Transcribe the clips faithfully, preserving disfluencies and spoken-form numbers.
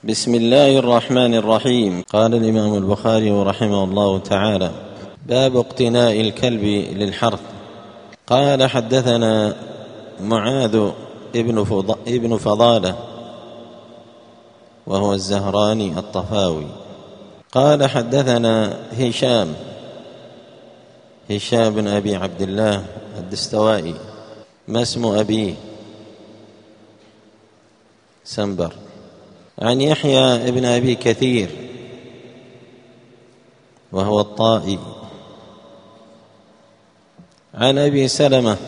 بسم الله الرحمن الرحيم. قال الإمام البخاري رحمه الله تعالى: باب اقتناء الكلب للحرث. قال: حدثنا معاذ ابن فضالة وهو الزهراني الطفاوي قال: حدثنا هشام هشام بن أبي عبد الله الدستوائي، ما اسم أبيه؟ سنبر. عن يحيى ابن أبي كثير وهو الطائي، عن أبي سلمة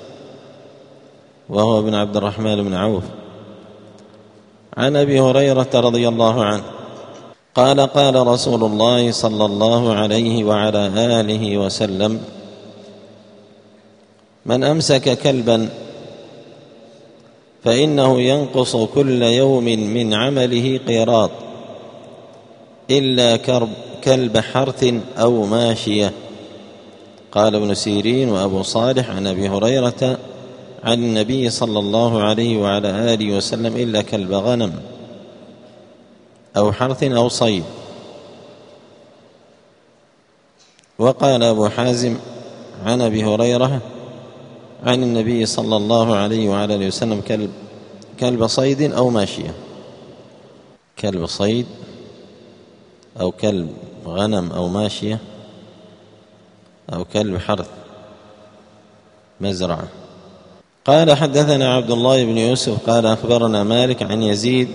وهو ابن عبد الرحمن بن عوف، عن أبي هريرة رضي الله عنه قال: قال رسول الله صلى الله عليه وعلى آله وسلم: من أمسك كلبا فإنه ينقص كل يوم من عمله قيراط إلا كلب حرث أو ماشية. قال ابن سيرين وأبو صالح عن أبي هريرة عن النبي صلى الله عليه وعلى آله وسلم: إلا كلب غنم أو حرث أو صيد. وقال أبو حازم عن أبي هريرة عن النبي صلى الله عليه وعلى آله وسلم: كلب كلب صيد أو ماشية. كلب صيد أو كلب غنم أو ماشية أو كلب حرث مزرعة. قال: حدثنا عبد الله بن يوسف قال: أخبرنا مالك عن يزيد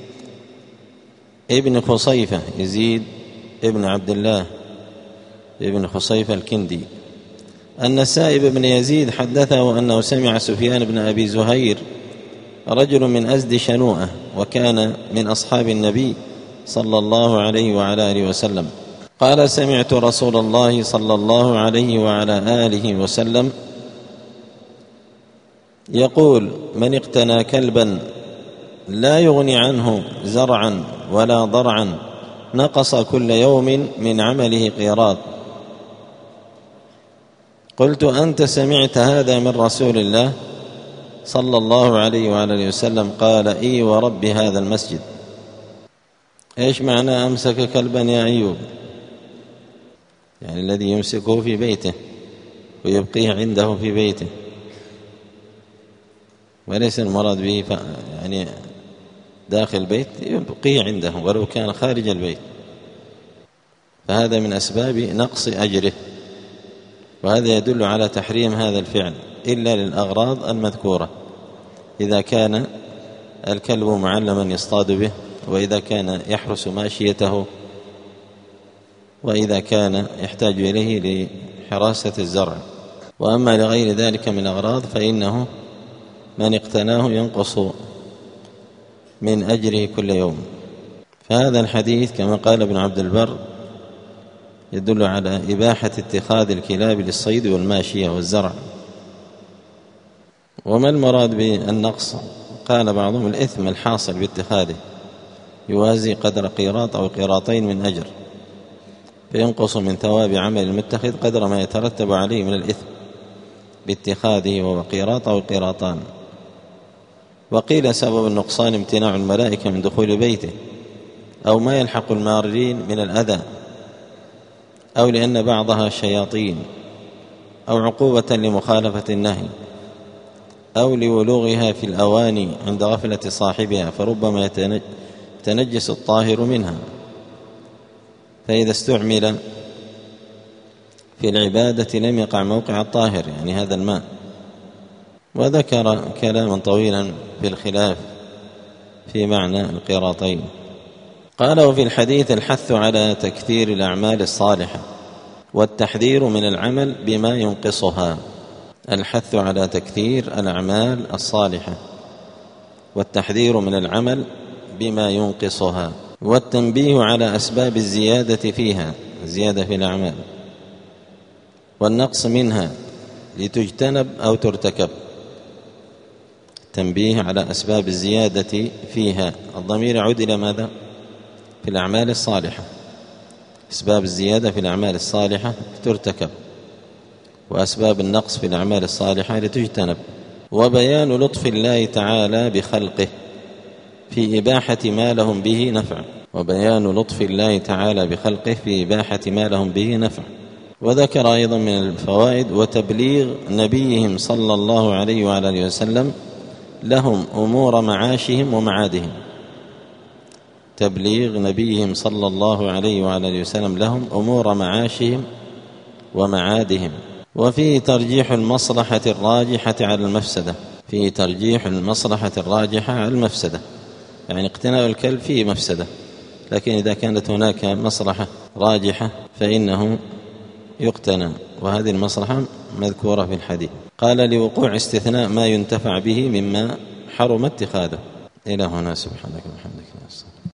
ابن خصيفة يزيد ابن عبد الله ابن خصيفة الكندي أن سائب بن يزيد حدثه أنه سمع سفيان بن أبي زهير رجل من أزد شنوءة وكان من أصحاب النبي صلى الله عليه وعلى آله وسلم قال: سمعت رسول الله صلى الله عليه وعلى آله وسلم يقول: من اقتنى كلبا لا يغني عنه زرعا ولا ضرعا نقص كل يوم من عمله قيراط. قلت: أنت سمعت هذا من رسول الله صلى الله عليه وعلى آله وسلم؟ قال: إي ورب هذا المسجد. إيش معنى أمسك كلبا يا أيوب؟ يعني الذي يمسكه في بيته ويبقيه عنده في بيته، وليس المراد به يعني داخل البيت، يبقيه عنده ولو كان خارج البيت، فهذا من أسباب نقص أجره، وهذا يدل على تحريم هذا الفعل إلا للأغراض المذكورة: إذا كان الكلب معلما يصطاد به، وإذا كان يحرس ماشيته، وإذا كان يحتاج إليه لحراسة الزرع. وأما لغير ذلك من الأغراض فإنه من اقتناه ينقص من أجره كل يوم. فهذا الحديث كما قال ابن عبد البر يدل على إباحة اتخاذ الكلاب للصيد والماشية والزرع. وما المراد بالنقص؟ قال بعضهم: الإثم الحاصل باتخاذه يوازي قدر قيراط أو قيراطين من أجر، فينقص من ثواب عمل المتخذ قدر ما يترتب عليه من الإثم باتخاذه، وهو قيراط أو قيراطان. وقيل سبب النقصان امتناع الملائكة من دخول بيته، أو ما يلحق المارين من الأذى، أو لأن بعضها شياطين، أو عقوبة لمخالفة النهي، أو لولوغها في الأواني عند غفلة صاحبها، فربما يتنجس الطاهر منها، فإذا استعمل في العبادة لم يقع موقع الطاهر، يعني هذا الماء. وذكر كلاما طويلا في الخلاف في معنى القيراطين. قال: وفي الحديث الحث على تكثير الأعمال الصالحة والتحذير من العمل بما ينقصها. الحث على تكثير الأعمال الصالحة والتحذير من العمل بما ينقصها، والتنبيه على أسباب الزيادة فيها، الزيادة في الأعمال والنقص منها لتجتنب أو ترتكب. تنبيه على أسباب الزيادة فيها، الضمير يعود إلى ماذا؟ في الأعمال الصالحة. أسباب الزيادة في الأعمال الصالحة ترتكب، وأسباب النقص في الأعمال الصالحة لتجتنب. وبيان لطف الله تعالى بخلقه، في إباحة ما لهم به نفع، وبيان لطف الله تعالى بخلقه في إباحة ما لهم به نفع. وذكر أيضا من الفوائد وتبليغ نبيهم صلى الله عليه وعلى آله وسلم لهم أمور معاشهم ومعادهم، تبليغ نبيهم صلى الله عليه وعلى آله وسلم لهم أمور معاشهم ومعادهم. وفيه ترجيح المصلحة الراجحة على المفسدة، فيه ترجيح المصلحة الراجحة على المفسدة، يعني اقتناء الكلب فيه مفسدة، لكن إذا كانت هناك مصلحة راجحة فإنه يقتنى، وهذه المصلحة مذكورة في الحديث. قال لوقوع استثناء ما ينتفع به مما حرم اتخاذه. إلى هنا، سبحانك وبحمدك.